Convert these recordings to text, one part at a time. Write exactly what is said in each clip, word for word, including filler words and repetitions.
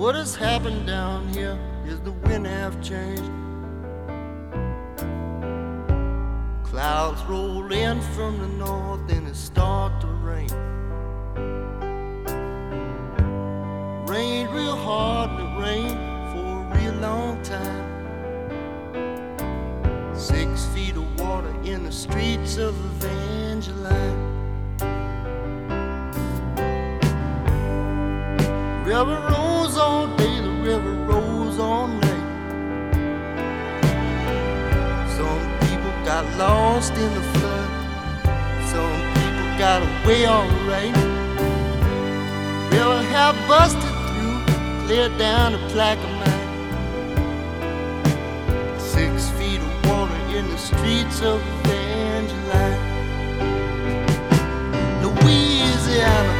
What has happened down here is the wind have changed. Clouds roll in from the north and it start to rain. Rained real hard and it rained for a real long time. Six feet of water in the streets of Evangeline. River rolls all day, the river rolls all night. Some people got lost in the flood. Some people got away alright. River have busted through, cleared down the Plaquemine. Six feet of water in the streets of Evangeline. Louisiana,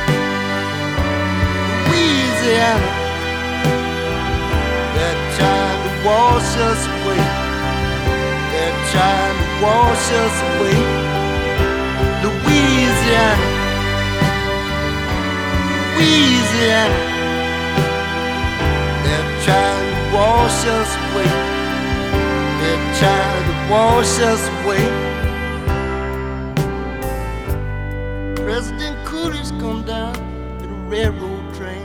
Louisiana, they're trying to wash us away. They're trying to wash us away. Louisiana, Louisiana, they're trying to wash us away. They're trying to wash us away. President Coolidge come down in a railroad train.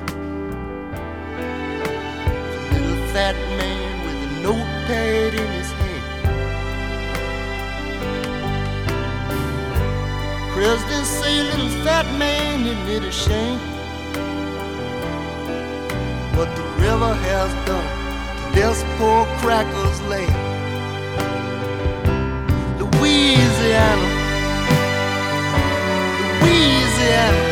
A little fat man with a notepad in his hand. President say, little fat man, isn't it a shame what the river has done to this poor cracker's land? Louisiana, Louisiana,